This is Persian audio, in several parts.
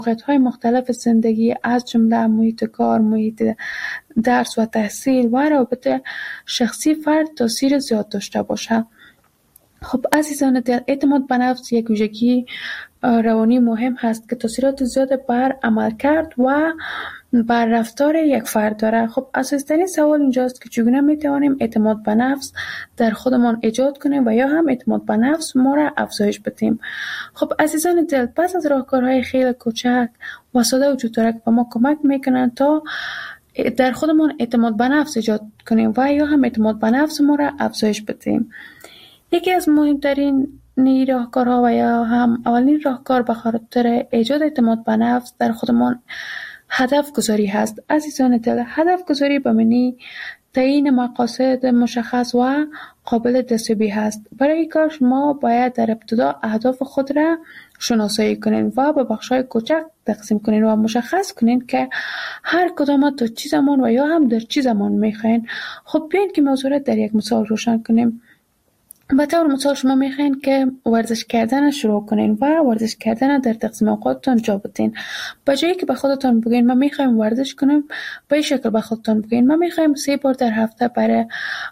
موقعیت‌های مختلف زندگی از جمله محیط کار، محیط درس و تحصیل و روابط شخصی فرد تاثیر زیاد داشته باشه. خب عزیزان دل، اعتماد به نفس یک ویژگی روانی مهم هست که تاثیرات زیاد بر عملکرد و بر رفتار یک فرد داره. خب اساسی‌ترین سوال اینجاست که چگونه میتوانیم اعتماد به نفس در خودمان ایجاد کنیم و یا هم اعتماد به نفس ما را افزایش بدیم. خب عزیزان دل، پس از راهکارهای خیلی کوچک و ساده وجود داره که به ما کمک میکنن تا در خودمان اعتماد به نفس ایجاد کنیم و یا هم اعتماد به نفس ما را افزایش بدیم. یکی از مهمترین راهکارها و یا هم اولین راهکار به خاطر ایجاد اعتماد به نفس در خودمان هدف گذاری هست. عزیزان دل، هدف گذاری به معنی تعیین مقاصد مشخص و قابل دستیابی هست. برای کار شما باید در ابتدا اهداف خود را شناسایی کنین و به بخش‌های کوچک تقسیم کنین و مشخص کنین که هر کدام تا چه زمان و یا هم در چه زمان میخواین. خب بیاین که موضوع را در یک مثال روشن کنیم. به طور مثال شما میخواین که ورزش کردن شروع کنین و ورزش کردن در تقسیم اوقاتتان جا بدین. به جایی که به خودتان بگین من میخوایم ورزش کنم، به این شکل به خودتان بگین من میخوایم 3 بار در هفته برای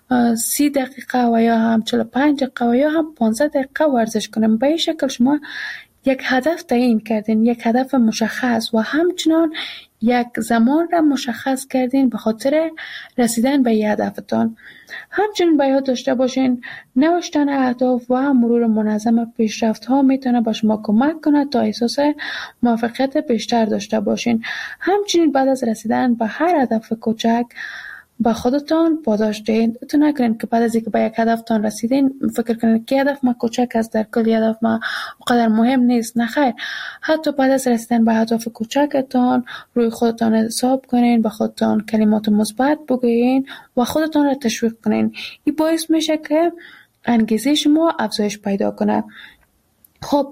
30 دقیقه و یا هم 45 دقیقه و یا هم 15 دقیقه ورزش کنم. به این شکل شما یک هدف تعیین کردین، یک هدف مشخص و همچنان یک زمان را مشخص کردین به خاطر رسیدن به هدفتان. همچنین باید داشته باشین نوشتن اهداف و مرور منظم پیشرفت ها میتونه به شما کمک کنه تا احساس موفقیت بیشتر داشته باشین. همچنین بعد از رسیدن به هر هدف کوچک با خودتان پاداش دهید. تو نکنین که بعد از اینکه به یک هدفتان رسیدین فکر کنین که هدف ما کوچک است، در کل هدف ما اونقدر مهم نیست. نه خیر، حتی بعد از رسیدن به هدف کوچکتان روی خودتان حساب کنین، به خودتان کلمات مثبت بگویین و خودتان را تشویق کنین. این باعث میشه که انگیزه شما افزایش پیدا کنه. خب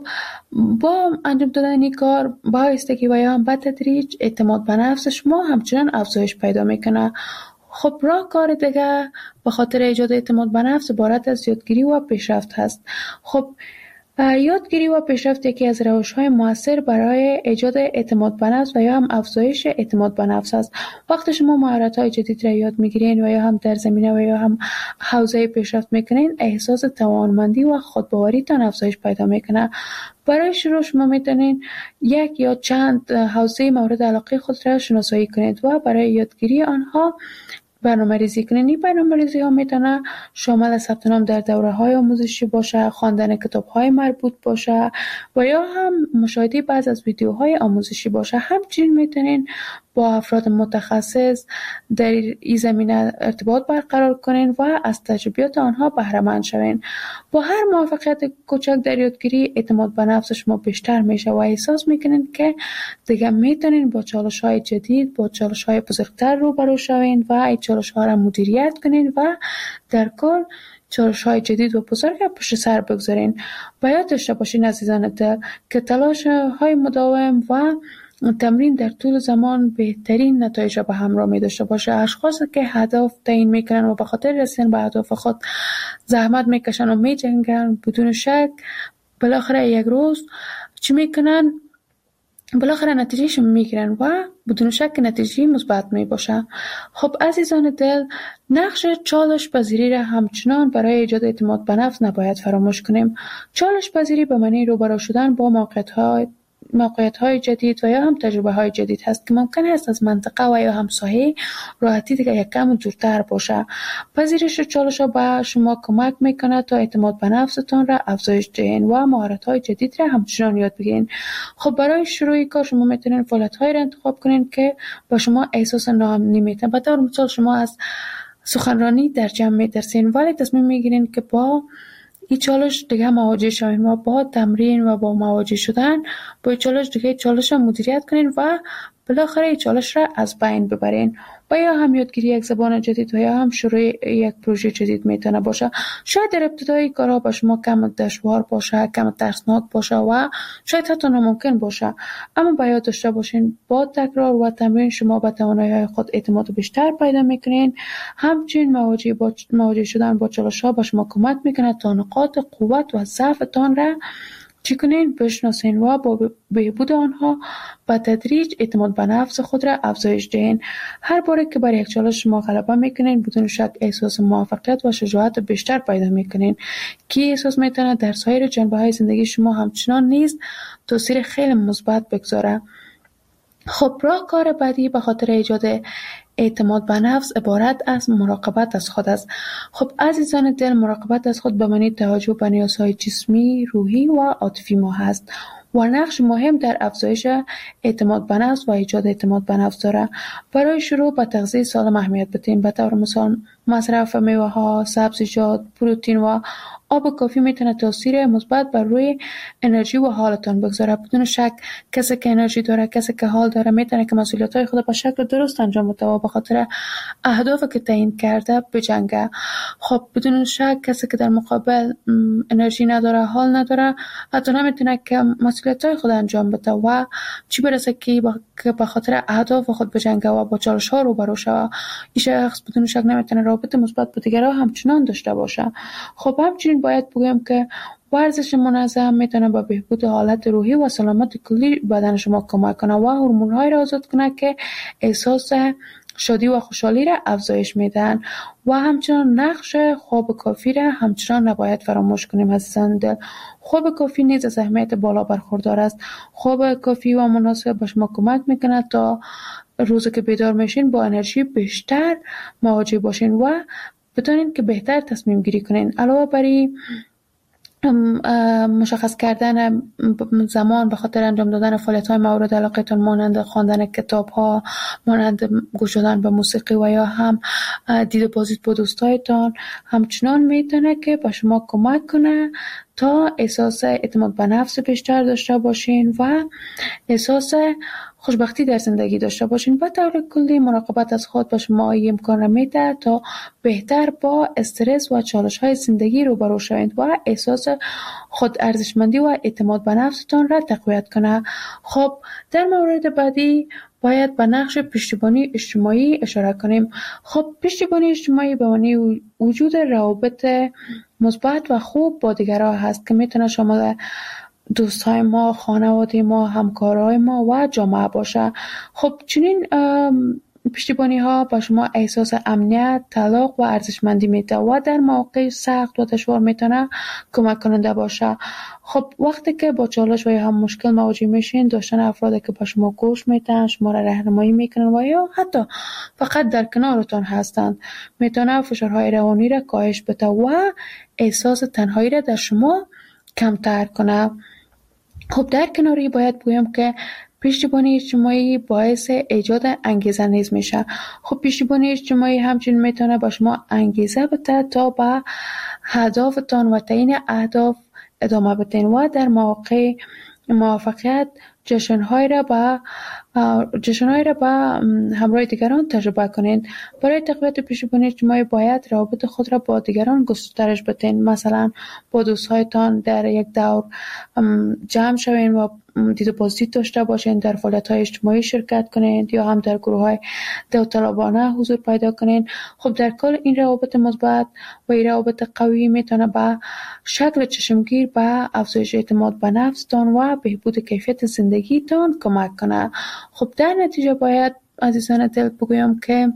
با انجام دادن این کار با آهستگی و یا هم به تدریج اعتماد به نفس شما همچنان افزایش پیدا میکنه. خب راهکار دیگه به خاطر ایجاد اعتماد به نفس عبارت از یادگیری و پیشرفت هست. خب یادگیری و پیشرفت یکی از روش‌های مؤثر برای ایجاد اعتماد به نفس و یا هم افزایش اعتماد به نفس است. وقتی شما مهارت‌های جدید را یاد می‌گیرین و یا هم در زمینه و یا هم حوزه پیشرفت می‌کنین، احساس توانمندی و خودباوریتان افزایش پیدا می‌کنه. برای شروع شما میتونین یک یا چند حوزه مورد علاقه خود را شناسایی کنید و برای یادگیری آنها برنامه‌ریزی کنید. این برنامه‌ریزی ها میتونه شامل ثبت نام در دوره‌های آموزشی باشه، خواندن کتاب‌های مربوط باشه و یا هم مشاهده بعضی از ویدیوهای آموزشی باشه. همچنین میتونین با افراد متخصص در این زمینه ارتباط برقرار کنین و از تجربیات آنها بهره مند شوین. با هر موفقیت کوچک در یادگیری اعتماد به نفس شما بیشتر میشه و احساس میکنین که دیگه میتونین با چالش‌های جدید، با چالش‌های بزرگتر روبرو شوین و این چالش‌ها را مدیریت کنین و در کل چالش‌های جدید و بزرگ پشت سر بگذارین. باید داشته باشین عزیزان دل که تلاش‌های مداوم و تمرین در طول زمان بهترین نتایج را به همراه می داشته باشه. اشخاصی که هدف تعیین میکنن و به خاطر رسیدن به اهداف خود زحمت میکشن و میجنگن، بدون شک بالاخره یک روز چی میکنن؟ بالاخره نتیجهش میگیرن و بدون شک نتیجه مثبت می باشه. خب عزیزان دل، نقش چالش پذیری را همچنان برای ایجاد اعتماد به نفس نباید فراموش کنیم. چالش پذیری به معنی روبرو شدن با موقعیت‌های جدید و یا هم تجربه‌های جدید هست که ممکن است از منطقه و یا هم ساحه راحتی دیگه یک کم دورتر باشه. پذیرش چالش‌ها به شما کمک میکنه تا اعتماد به نفستان را افزایش دهین و مهارت‌های جدید را همچنان یاد بگیرین. خب برای شروع کار شما میتونین فعالیت‌هایی را انتخاب کنین که با شما احساس ناامنی میتن. به طور مثال شما از سخنرانی در جمع میترسین ولی تصمیم میگیرین که با این چالش دیگه مواجه شوین و با تمرین و با مواجه شدن با این چالش دیگه چالش را مدیریت کنین و بالاخره این چالش را از بین ببرین. و یا هم یادگیری یک زبان جدید و یا هم شروع یک پروژه جدید میتونه باشه. شاید در ابتدای کارها با شما کم دشوار باشه، کم ترسناک باشه و شاید حتی ناممکن باشه، اما باید داشته باشین با تکرار و تمرین شما به توانایی‌های خود اعتماد بیشتر پیدا میکنین. همچنین مواجه شدن با چالش‌ها با شما کمک میکنه تا نقاط قوت و ضعفتان را چی کنین؟ بشناسین و با بهبود آنها به تدریج اعتماد به نفس خود را افزایش دهین. هر باره که بر یک چالش شما غلبه میکنین بدون شک احساس موفقیت و شجاعت بیشتر پیدا میکنین که احساس میتونه در سایر جنبه های زندگی شما همچنان نیز تاثیر خیلی مثبت بگذاره. خب راهکار بعدی به خاطر ایجاد اعتماد به نفس عبارت از مراقبت از خود است. خب عزیزان دل، مراقبت از خود به معنی توجه به نیازهای جسمی، روحی و عاطفی ما هست و نقش مهم در افزایش اعتماد به نفس و ایجاد اعتماد به نفس داره. برای شروع به تغذیه سالم اهمیت بدیم. به طور مثال مصرف میوه ها، سبزیجات، پروتئین و آب کافی میتونه تاثیر مثبت بر روی انرژی و حالتان بگذاره. بدون شک کسی که انرژی داره، کسی که حال داره، میتونه که مسئولیت‌های خود به شکل درست انجام بده و به خاطر اهدافی که تعیین کرده بجنگه. خب بدون شک کسی که در مقابل انرژی نداره، حال نداره، حتی نمیتونه که مسئولیت‌های خود انجام بده و چی برسه که به خاطر اهداف خود بجنگه و با چالش‌ها روبرو شه. این شخص بدون شک نمیتونه رابطه مثبت با دیگران همچنان داشته باشه. خب همچنین باید بگویم که ورزش منظم میتونه به بهبود حالت روحی و سلامت کلی بدن شما کمک کنه و هورمون‌های را آزاد کنه که احساس شادی و خوشحالی را افزایش میدن و همچنان نقش خواب کافی را همچنان نباید فراموش کنیم. عزیزان دل، خواب کافی نیز از اهمیت بالا برخوردار است. خواب کافی و مناسب به شما کمک میکنه تا روزی که بیدار میشین با انرژی بیشتر مواجه باشین و بتونین که بهتر تصمیم گیری کنین. علاوه بر مشخص کردن زمان به خاطر انجام دادن فعالیت‌های مورد علاقتان مانند خواندن کتاب‌ها، مانند گوش دادن به موسیقی و یا هم دید بازدید با دوستایتان همچنان میتونه که به شما کمک کنه تا احساس اعتماد به نفس بیشتر داشته باشین و احساس خوشبختی در زندگی داشته باشین. به طور کلی مراقبت از خود به شما این امکان را میده تا بهتر با استرس و چالش‌های زندگی روبرو شوید و احساس خود ارزشمندی و اعتماد به نفستان را تقویت کنه. خب در مورد بعدی باید به نقش پشتیبانی اجتماعی اشاره کنیم. خب پشتیبانی اجتماعی به معنی وجود روابط مثبت و خوب با دیگران هست که میتونه شامل دوستای ما، خانواده ما، همکارای ما و جامعه باشه. خب چنین پشتیبانی ها به شما احساس امنیت، تعلق و ارزشمندی میده و در مواقع سخت و دشوار میتونه کمک کننده باشه. خب وقتی که با چالش و یا هم مشکل مواجه میشین، داشتن افرادی که به شما گوش میدن، شما را راهنمایی میکنن و یا حتی فقط در کنارتان هستند میتونه فشارهای روانی را کاهش بده و احساس تنهایی را در شما کمتر کنه. خب در کناری باید بگویم که پشتیبانی اجتماعی باعث ایجاد انگیزه نیز میشه. خب پشتیبانی اجتماعی همچنین میتونه با شما انگیزه بده تا به هدفتان و تعیین اهداف ادامه بدین و در مواقع موفقیت جشن‌های را به همراه دیگران تجربه کنید. برای تقویت پشتیبانی اجتماعی باید روابط خود را با دیگران گسترش بدین. مثلا با دوستهایتان در یک دور جمع شوین و دید و بازدید داشته باشین، در فعالیت‌های اجتماعی شرکت کنید یا هم در گروه‌های داوطلبانه حضور پیدا کنید. خب در کل این روابط مثبت و این روابط قوی میتونه به شکل چشمگیر به افزایش اعتماد به نفستان و بهبود کیفیت زندگیتان کمک کنه. خب در نتیجه باید عزیزان دل بگویم که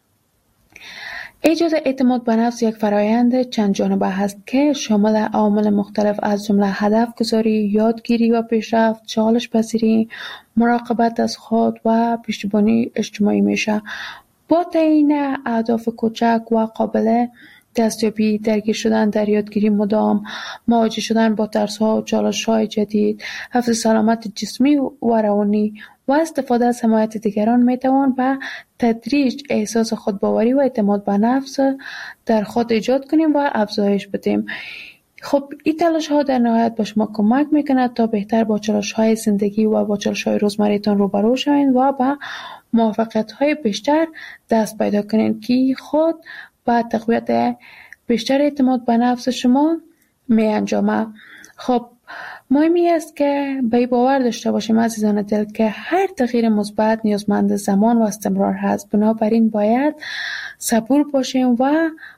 ایجاد اعتماد به نفس یک فرایند چند جانبه هست که شامل عوامل مختلف از جمله هدف گذاری، یادگیری و پیشرفت، چالش پذیری، مراقبت از خود و پشتیبانی اجتماعی میشه. با تعیین اهداف کوچک و قابل دستیابی، درگیر شدن در یادگیری مدام، مواجه شدن با ترس‌ها و چالش‌های جدید، حفظ سلامت جسمی و روانی و استفاده از حمایت دیگران میتوان به تدریج احساس خودباوری و اعتماد به نفس در خود ایجاد کنیم و افزایش بدیم. خب این تلاش ها در نهایت به شما کمک میکنه تا بهتر با چالش های زندگی و با چالش های روزمره‌تان روبرو شوید و به موفقیت های بیشتر دست پیدا کنید که خود با تقویت بیشتر اعتماد به نفس شما می انجامه. خب مهمی است که به این باور داشته باشیم عزیزان دل که هر تغییر مثبت نیازمند زمان و استمرار هست. بنابراین باید صبور باشیم و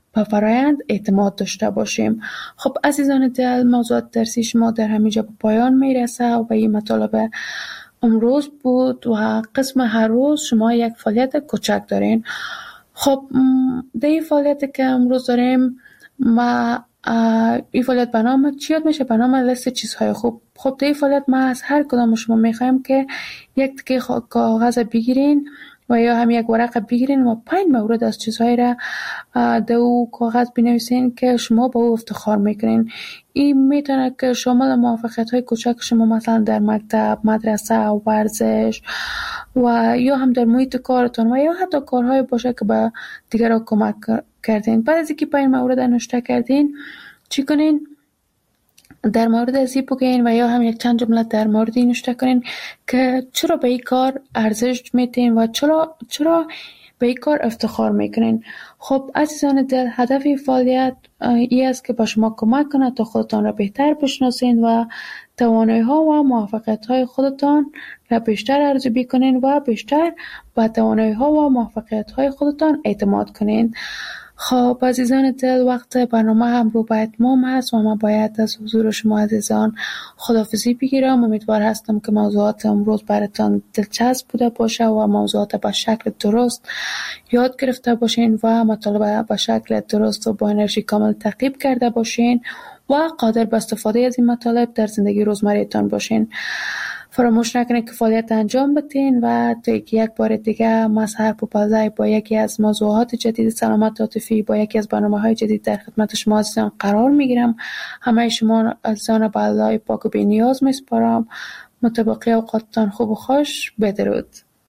به فرایند اعتماد داشته باشیم. خب عزیزان دل، موضوعات درسی شما در همینجا به پایان میرسه و این مطالب امروز بود و قسم هر روز شما یک فعالیت کوچک دارین. خب در این فعالیت که امروز داریم ما این فعالیت به نام چی یاد میشه؟ به نام لیست چیزهای خوب. خب در این فعالیت ما از هر کدام شما میخوایم که یک تکه کاغذ بگیرین و یا هم یک ورق بگیرین و 5 مورد از چیزهایی را در او کاغذ بنویسین که شما با او افتخار میکنین. این میتونه که شامل موفقیت های کوچک شما مثلا در مکتب، مدرسه، ورزش و یا هم در محیط کارتون و یا حتی کارهای باشه که به دیگران کمک کردین. بعد از اینکه 5 مورد نوشته کردین چی کنین؟ در مورد از این بگین و یا هم یک چند جمله در مورد این نوشته کنین که چرا به این کار ارزش میتین و چرا به این کار افتخار میکنین. خب عزیزان دل، هدف این فعالیت این است که به شما کمک کنه تا خودتان را بهتر بشناسین و توانایی ها و موفقیت های خودتان را بیشتر ارزیابی کنین و بیشتر به توانایی ها و موفقیت های خودتان اعتماد کنین. خب عزیزان دل، وقت برنامه هم رو به اتمام هست و من باید از حضور شما عزیزان خداحافظی بگیرم. امیدوار هستم که موضوعات امروز براتان دلچسب بوده باشه و موضوعات به شکل درست یاد گرفته باشین و مطالب به شکل درست و با انرژی کامل تعقیب کرده باشین و قادر به استفاده از این مطالب در زندگی روزمره‌تان باشین. فراموش نکنید که فعالیت انجام بدین و تا یک بار دیگه ما سحر پوپلزی با یکی از موضوعات جدید سلامت عاطفی با یکی از برنامه‌های جدید در خدمت شما عزیزان قرار میگیرم. همه شما عزیزان به الله پاک و بی‌نیاز میسپارم. متبقی اوقاتتان خوب و خوش. بدرود.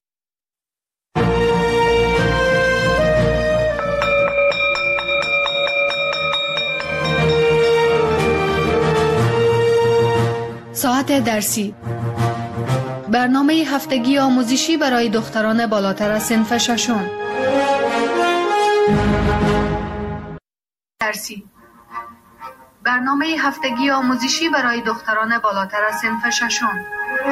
ساعت درسی، برنامه هفتگی آموزشی برای دختران بالاتر از صنف ششم. درسی، برنامه هفتگی آموزشی برای دختران بالاتر از صنف ششم.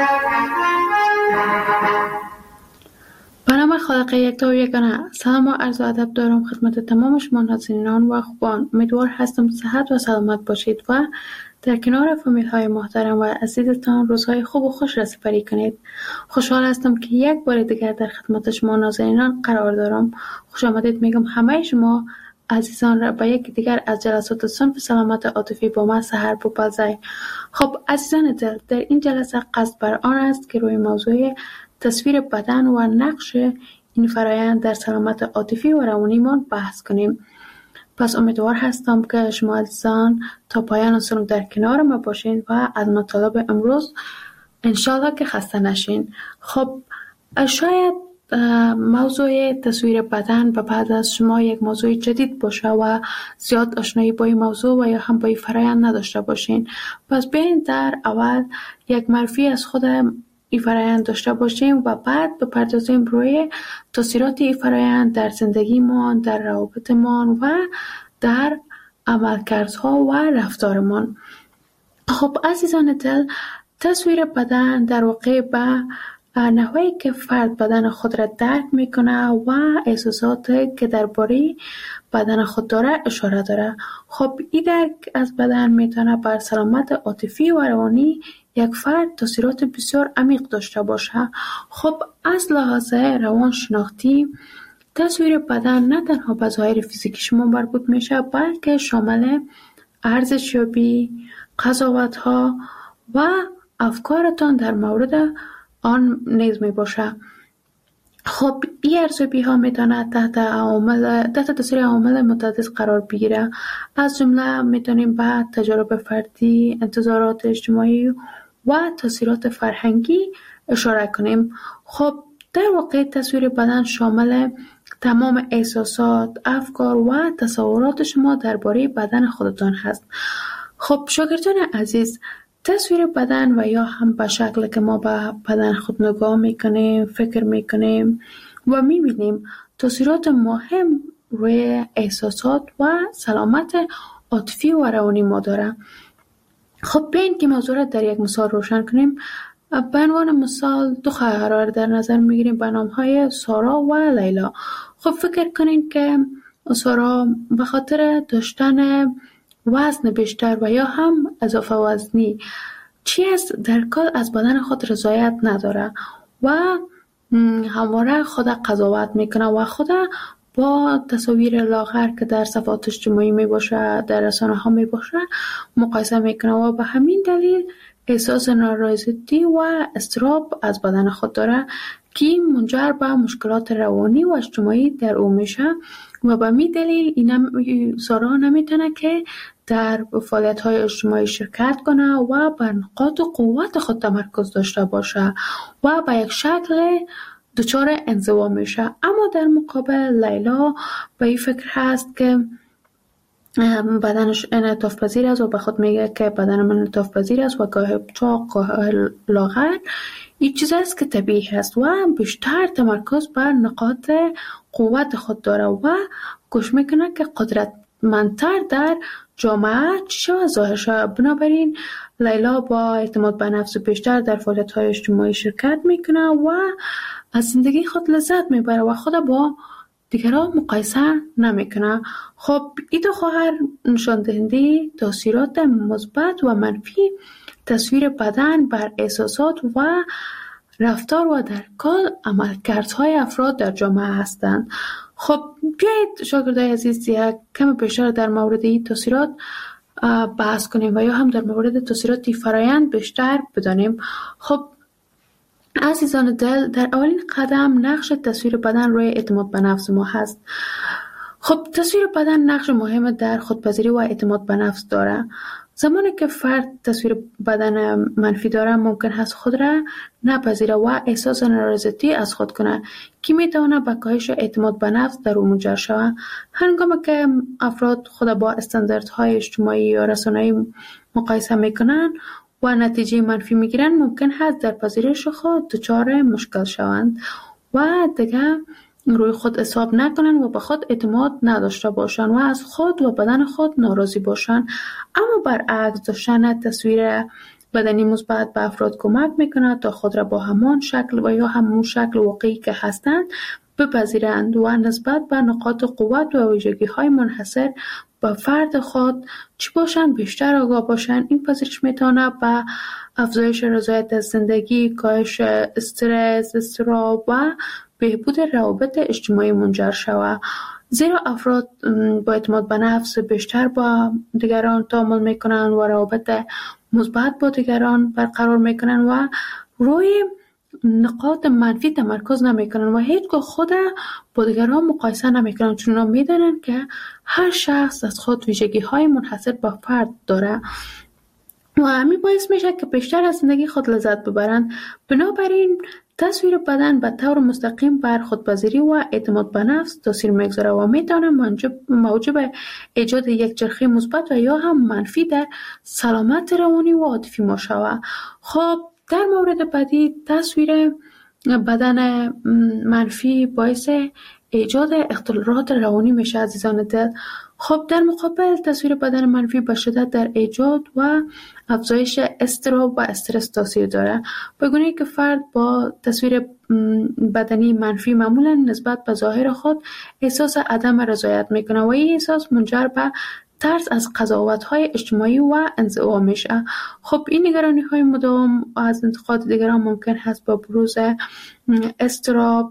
به نام خالق یکتا و یگانه، سلام و عرض ادب دارم خدمت تمام شما ناظرینان و خوبان. امیدوار هستم صحت و سلامت باشید و در کنار فامیل های محترم و عزیزتان روزهای خوب و خوش را سپری کنید. خوشحال هستم که یک بار دیگر در خدمت شما ناظرینان قرار دارم. خوش آمدید میگم همه شما عزیزان را به یک دیگر از جلسات صنف سلامت عاطفی با من سحر پوپلزی. خب عزیزان دل، در این جلسه قصد بر آن است که روی موضوع تصویر بدن و نقش این فرایند در سلامت عاطفی و روانیمان بحث کنیم. پس امیدوار هستم که شما عزیزان تا پایان صنف در کنار ما باشین و از مطالب امروز انشالله که خسته نشین. خب شاید موضوع تصویر بدن به بعد از شما یک موضوع جدید باشه و زیاد آشنایی با این موضوع و یا هم با این فرایند نداشته باشین. پس بیاین در اول یک معرفی از خود این فرایند داشته باشیم و بعد بپردازیم روی تاثیرات این فرایند در زندگیمان، در روابطمان و در عملکردها و رفتارمان. خب عزیزان دل، تصویر بدن در واقع به نحوی که فرد بدن خود را درک میکنه و احساساتی که درباره بدن خود داره اشاره داره. خب این درک از بدن میتونه بر سلامت عاطفی و روانی یک فرد تاثیرات بسیار عمیق داشته باشه. خب از لحاظ روانشناختی تصویر بدن نه تنها به ظاهر فیزیکی شما مربوط میشه بلکه شامل ارزشیابی، قضاوت‌ها و افکارتان در مورد آن نیز می باشه. خب این ارزیابی ها میتونه تحت تاثیر عوامل متعدد قرار بگیره. از جمله میتونیم به تجارب فردی، انتظارات اجتماعی و تاثیرات فرهنگی اشاره کنیم. خب در واقع تصویر بدن شامل تمام احساسات، افکار و تصورات شما درباره بدن خودتان هست. خب شاگردان عزیز، تصویر بدن و یا هم به شکل که ما به بدن خود نگاه میکنیم، فکر میکنیم و میبینیم تاثیرات مهم روی احساسات و سلامت عاطفی و روانی ما داره. خب بیاین که موضوع را در یک مثال روشن کنیم. به عنوان مثال دو خواهر را در نظر میگیریم به نامهای سارا و لیلا. خب فکر کنین که سارا به خاطر داشتن وزن بیشتر و یا هم اضافه وزنی چیز در کل از بدن خود رضایت نداره و همواره خود قضاوت میکنه و خود با تصاویر لاغر که در صفحات اجتماعی می باشه، در رسانه ها می باشه مقایسه میکنه و به همین دلیل احساس نارضایتی و اضطراب از بدن خود داره که منجر به مشکلات روانی و اجتماعی در او میشه و به همین دلیل سارا نمیتونه که در فعالیت های اجتماعی شرکت کنه و بر نقاط قوت خود تمرکز داشته باشه و به یک شکل دچار انزوا میشه. اما در مقابل لیلا به این فکر هست که بدنش انعطاف پذیر است و به خود میگه که بدن من انعطاف پذیر است و گاه چاق گاه لاغر این چیز است که طبیعی است و بیشتر تمرکز بر نقاط قوت خود داره و کوشش میکنه که قدرتمندتر در جامعه چی و ظاهر شود. بنابراین لیلا با اعتماد به نفس بیشتر در فعالیت‌های اجتماعی شرکت میکنه و از زندگی خود لذت میبره و خود با دیگران مقایسه نمیکنه. خب این دو خواهر نشان دهنده تاثیرات مثبت و منفی تصویر بدن بر احساسات و رفتار و در کل عملکردهای افراد در جامعه هستند. خب بیایید شاگردای عزیز یک کم بیشتر در مورد این تاثیرات بحث کنیم و یا هم در مورد تاثیرات فرایند بیشتر بدانیم. خب عزیزان دل، در اولین قدم نقش تصویر بدن روی اعتماد به نفس ما هست. خب تصویر بدن نقش مهم در خودپذیری و اعتماد به نفس داره. زمانی که فرد تصویر بدن منفی داره ممکن هست خود را نپذیره و احساس نارضایتی از خود کنه که میتونه به کاهش اعتماد به نفس در او منجر شود. هنگامی که افراد خود با استانداردهای اجتماعی یا رسانه‌ای مقایسه میکنن و نتیجه منفی میگیرن ممکن هست در پذیرش خود دچار مشکل شوند و دیگه روی خود حساب نکنن و به خود اعتماد نداشته باشن و از خود و بدن خود ناراضی باشن. اما برعکس داشتن تصویر بدنی مثبت به افراد کمک میکنه تا خود را با همان شکل و یا همون شکل واقعی که هستند بپذیرند و نسبت به نقاط قوت و ویژگی‌های منحصر به فرد خود چی باشند بیشتر آگاه باشند. این پذیرش میتونه به افزایش رضایت از زندگی، کاهش استرس، اضطراب و بهبود روابط اجتماعی منجر شود. زیرا افراد با اعتماد به نفس بیشتر با دیگران تعامل میکنن و روابط مثبت با دیگران برقرار میکنن و روی نقاط منفی تمرکز نمیکنن و هیچگاه خود با دیگران مقایسه نمیکنن، چون میدونن که هر شخص از خود ویژگی های منحصر به فرد داره و همین باعث میشه که بیشتر از زندگی خود لذت ببرن. بنابراین تصویر بدن به طور مستقیم بر خودپذیری و اعتماد به نفس تاثیر میگذاره و میتونه موجب ایجاد یک چرخه مثبت و یا هم منفی در سلامت روانی و عاطفی ما شود. خب در مورد بعدی تصویر بدن منفی باعث ایجاد اختلالات روانی میشه عزیزان دل. خب در مقابل تصویر بدن منفی به شدت در ایجاد و افزایش اضطراب و استرس تاثیر داره، به گونه‌ای که فرد با تصویر بدنی منفی معمولا نسبت به ظاهر خود احساس عدم رضایت میکنه و این احساس منجر به ترس از قضاوت‌های اجتماعی و انزوا میشه. خب این نگرانی‌های مداوم از انتقاد دیگران ممکن هست با بروز اضطراب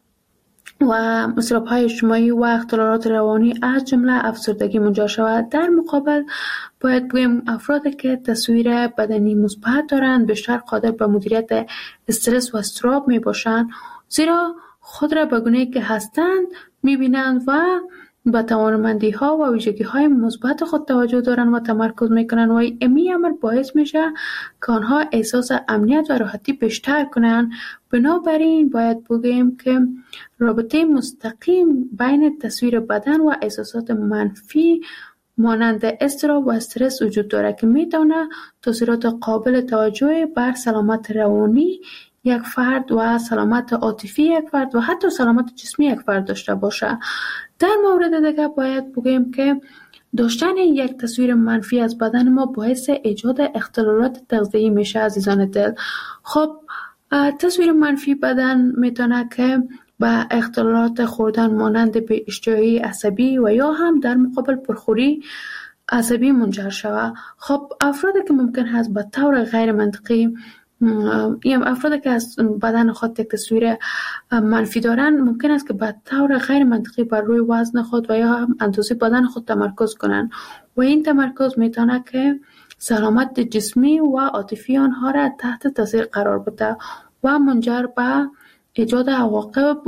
و اضطراب‌های اجتماعی و اختلالات روانی از جمله افسردگی منجر شود. در مقابل باید بگیم افرادی که تصویر بدنی مثبت دارند بیشتر قادر به مدیریت استرس و اضطراب می باشند، زیرا خود را به گونه‌ای که هستند می‌بینند و به توانمندی‌ها و ویژگی‌های مثبت خود توجه دارند و تمرکز می‌کنند و این امر باعث میشه که آنها احساس امنیت و راحتی بیشتر کنند. بنابراین باید بگیم که رابطه مستقیم بین تصویر بدن و احساسات منفی مانند اضطراب و استرس وجود دارد که میتونه تاثیرات قابل توجهی بر سلامت روانی یک فرد و سلامت عاطفی یک فرد و حتی سلامت جسمی یک فرد داشته باشه. در مورد دیگه باید بگیم که داشتن یک تصویر منفی از بدن ما باعث ایجاد اختلالات تغذیه‌ای میشه عزیزان دل. خب تصویر منفی بدن میتونه که به اختلالات خوردن مانند به اشتهایی عصبی و یا هم در مقابل پرخوری عصبی منجر شود. خب افرادی که ممکن هست به طور غیر منطقی افرادی که از بدن خود یک تصویر منفی دارن ممکن است که به طور غیر منطقی بر روی وزن خود و یا هم اندازه بدن خود تمرکز کنند و این تمرکز میتونه که سلامت جسمی و عاطفی آنها را تحت تاثیر قرار بده و منجر به ایجاد عواقب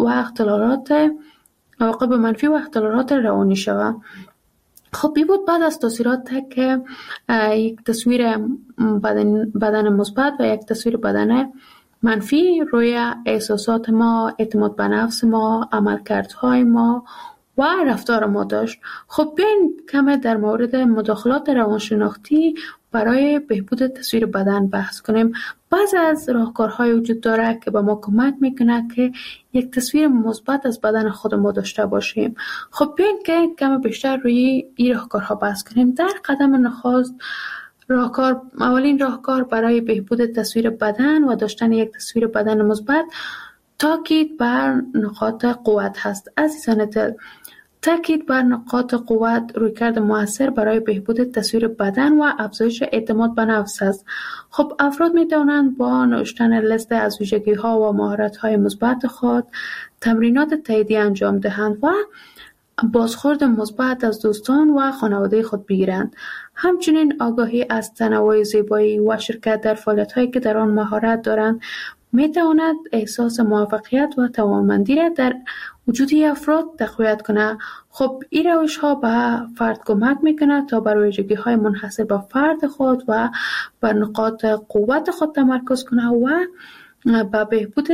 منفی و اختلالات روانی شود. خب این بود بعد از تاثیرات که یک تصویر بدن مثبت و یک تصویر بدن منفی روی احساسات ما، اعتماد به نفس ما، عملکردهای ما و رفتار ما داشت. خب بیاین کم در مورد مداخلات روانشناختی برای بهبود تصویر بدن بحث کنیم. بعضی از راهکارهای وجود داره که به ما کمک میکنه که یک تصویر مثبت از بدن خود ما داشته باشیم. خب بیاین که کم بیشتر روی این راهکارها بحث کنیم. در قدم نخست اولین راهکار برای بهبود تصویر بدن و داشتن یک تصویر بدن مثبت تاکید بر نقاط قوت هست. عزیزان دل، تاکید بر نقاط قوت رویکرد مؤثر برای بهبود تصویر بدن و افزایش اعتماد به نفس است. خب افراد می توانند با نوشتن لیست از ویژگی‌ها و مهارت‌های مثبت خود تمرینات تاییدی انجام دهند و بازخورد مثبت از دوستان و خانواده خود بگیرند. همچنین آگاهی از تنوع زیبایی و شرکت در فعالیت‌هایی که در آن مهارت دارند می تواند احساس موفقیت و توانمندی را در وجود افراد تقویت کنه. خب این روش ها به فرد کمک میکنه تا بر ویژگی‌های منحصر به فرد خود و بر نقاط قوت خود تمرکز کنه و به بهبود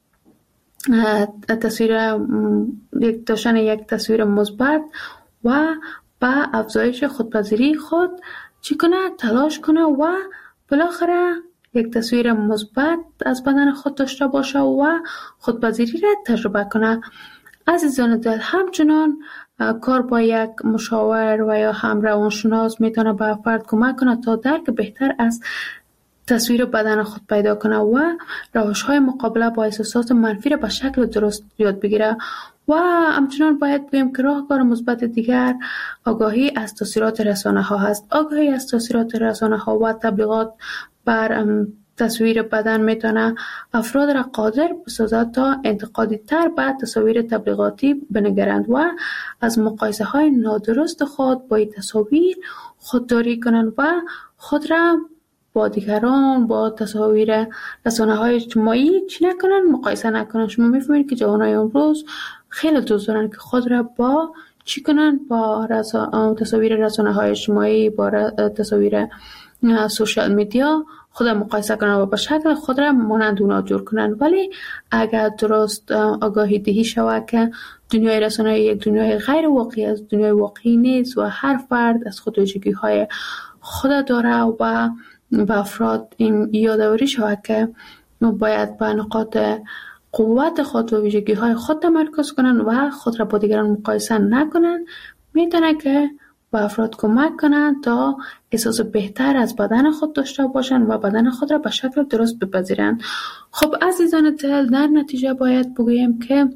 داشتن یک تصویر مثبت و به افزایش خودپذیری خود تلاش کنه و بالاخره یک تصویر مثبت از بدن خود داشته باشه و خودپذیری را تجربه کنه. عزیزان دل، همچنان کار با یک مشاور و یا هم روانشناس میتونه به فرد کمک کنه تا درک بهتر از تصویر بدن خود پیدا کنه و روش‌های مقابله با احساسات منفی را به شکل درست یاد بگیره. و همچنان باید بگیم که راهکار مثبت دیگر آگاهی از تاثیرات رسانه‌ها هست. آگاهی از تاثیرات رسانه‌ها و تبلیغات بر تصویر بدن میتونه افراد را قادر بسازد تا انتقادی تر به تصاویر تبلیغاتی بنگرند و از مقایسه های نادرست خود با این تصاویر خودداری کنند و خود را با دیگران با تصاویر رسانه های اجتماعی چی نکنن، مقایسه نکنن. شما میفهمید که جوانای امروز خیلی دوست دارن که خود را با چی کنن، با تصاویر رسانه های اجتماعی، با تصاویر سوشال میدیا خود مقایسه کنن و به شکل خود را مانند اونا جور کنن. ولی اگر درست آگاهی دهی شود که دنیای رسانه یک دنیای غیر واقعی است، دنیای واقعی نیست و هر فرد از خود ویژگی های خود داره و به افراد این یادآوری شود که باید به نقاط قوت خود و ویژگی های خود تمرکز کنن و خود را با دیگران مقایسه نکنن، میتونه که به افراد کمک کنند تا احساس بهتر از بدن خود داشته باشند و بدن خود را به شکل درست بپذیرند. خب عزیزان دل، در نتیجه باید بگویم که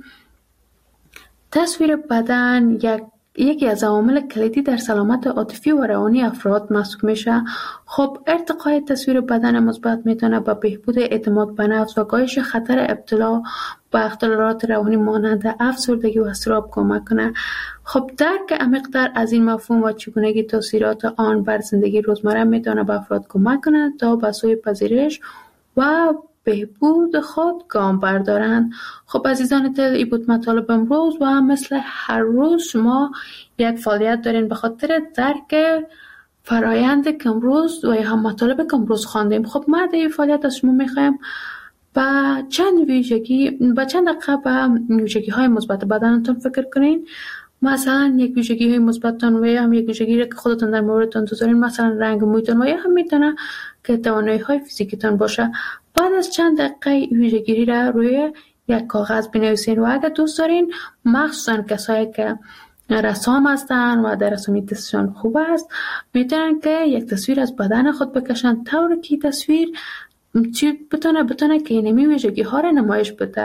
تصویر بدن یکی از عوامل کلیدی در سلامت عاطفی و روانی افراد محسوب میشه. خب ارتقای تصویر بدن مثبت میتونه به بهبود اعتماد به نفس و کاهش خطر ابتلا به اختلالات روانی مانند افسردگی و اضطراب کمک کنه. خب درک عمیق‌تر از این مفهوم و چگونگی تاثیرات آن بر زندگی روزمره میتونه به افراد کمک کنه تا به سوی پذیرش و بهبود خود گام بردارند. خب عزیزان دل، این بود مطالب امروز و مثل هر روز شما یک فعالیت دارین به خاطر درک فرایند که امروز و یا هم مطالب که امروز خواندیم. خب ما در این فعالیت از شما میخوایم با چند دقیقه به ویژگی های مثبت بدنتون فکر کنین. مثلا یک ویژگی های مثبتتون و یا هم یک ویژگی که خودتون در موردتون دوست دارین، مثلا رنگ مویتون و یا هم میتونه که توانایی های فیزیکیتون باشه. بعد از چند دقیقه ویژگی را روی یک کاغذ بنویسین و اگر دوست دارین، مخصوصا کسایی که رسام هستن و در رسامی دستشان خوب است، میتونن که یک تصویر از بدن خود بکشن طوری که تصویر بتونه که اینمی ویژگی ها را نمایش بده.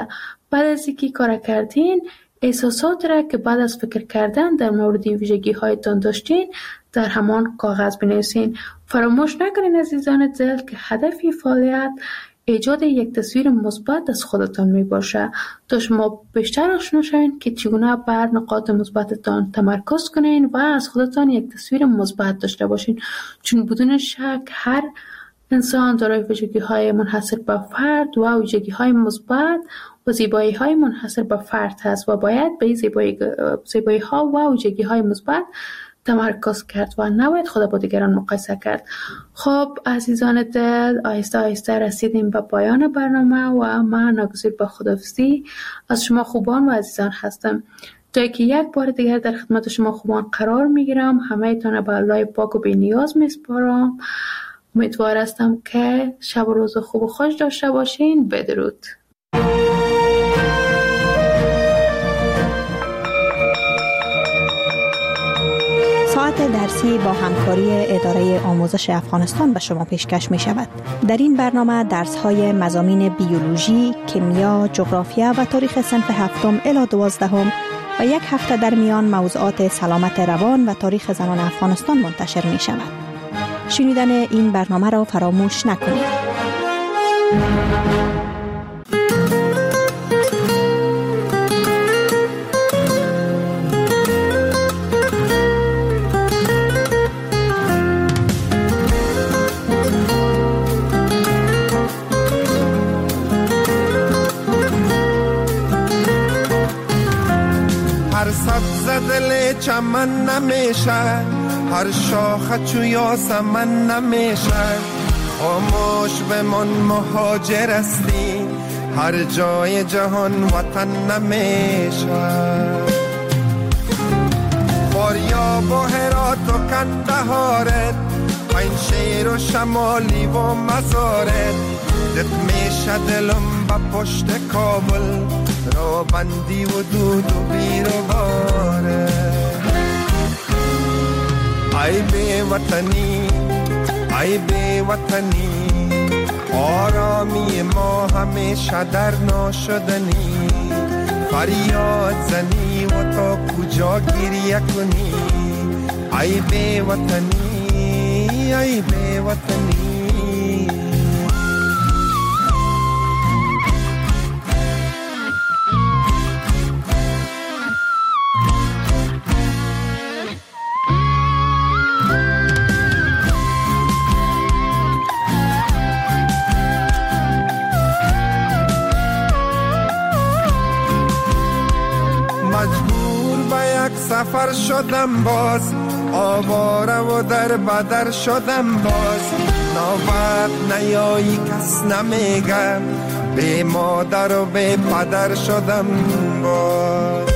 بعد از اینکه کار کردین احساسات را که بعد از فکر کردن در مورد ویژگی هایتان داشتین در همان کاغذ بنویسین. فراموش نکنین عزیزان دل که هدف فعالیت ایجاد یک تصویر مثبت از خودتان می باشه تا شما بیشتر آشنا شوین که چگونه بر نقاط مثبتتان تمرکز کنین و از خودتان یک تصویر مثبت داشته باشین، چون بدون شک هر انسان دارای ویژگی‌های منحصر به فرد و ویژگی‌های مثبت و زیبایی‌های منحصر به فرد هست و باید به زیبایی‌ها و ویژگی‌های مثبت تمرکز کرد و نباید خود با دیگران مقایسه کرد. خب عزیزان دل، آهسته آهسته رسیدیم به پایان برنامه و من ناگزیر به خداحافظی از شما خوبان و عزیزان هستم. تا که یک بار دیگر در خدمت شما خوبان قرار میگیرم، همه تان به الله پاک و بی نیاز میسپارم. امیدوار هستم که شب و روز خوب و خوش داشته باشین. بدرود. ساعت درسی با همکاری اداره آموزش افغانستان به شما پیشکش می شود. در این برنامه درس های مضامین بیولوژی، کیمیا، جغرافیا و تاریخ صنف 7 الی 12 و یک هفته در میان موضوعات سلامت روان و تاریخ زنان افغانستان منتشر می شود. شنیدن این برنامه را فراموش نکنید. هر سبز دل چمن نمیشه، هر شاخه چو یاسمن نمیشه. خاموش بمان مهاجر هستی، هر جای جهان وطن نمیشه. فاریاب و هرات و کندهارت، پنجشیر و شمالی و مزارت. دت میشه دلم با پشت کابل، را بندی و دود و بیر و باره. ای بی وطنی، ای بی وطنی، آرامی ما همیشه در ناشدنی. فریاد زنی و تا کجا گریه کنی. ای بی وطنی، ای بی وطنی. سفر شدم باز، آواره و در بدر شدم باز. نوبت نیایی کس نمیگم، بی مادر و بی پدر شدم باز.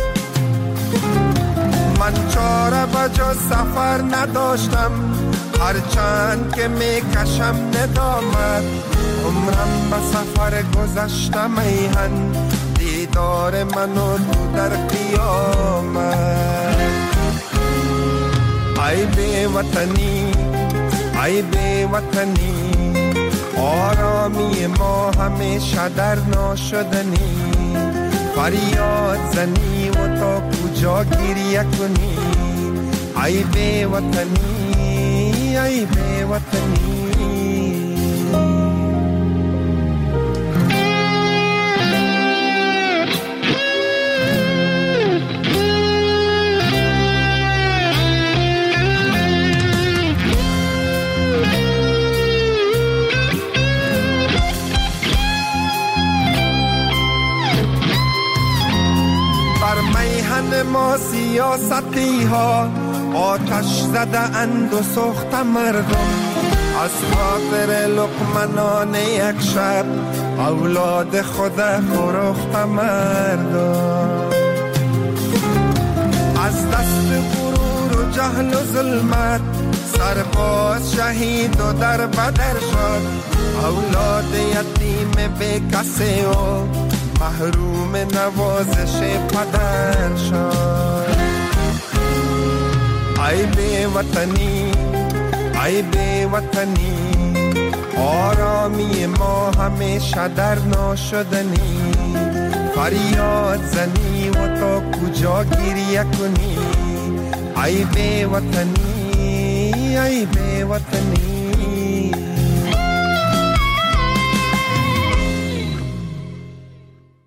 من چاره بجا سفر نداشتم، هرچند که میکشم ندامت. عمرم به سفر گذشتم ایهن، دیدار منو تو در قیامت. ای بی وطنی، ای بی وطنی، آرامی ما همیشه در ناشدنی. فریاد زنی و تا کجا گریه کنی. ای بی وطنی، ای بی وطنی. ما سیاستی ها آتش زده اند و سوخت مردم. از خاطر لقمه یک شب اولاد خود فروخت مردم. از دست غرور و جهل و ظلمت سرباز شهید و در بدر شد. اولاد یتیم بی کسی و محروم نوازش پدر شد. ای بی وطنی، ای بی وطنی، آرامی ما همیشه در ناشدنی. فریاد زنی و تا کجا گریه کنی ای بی وطنی ای بی وطنی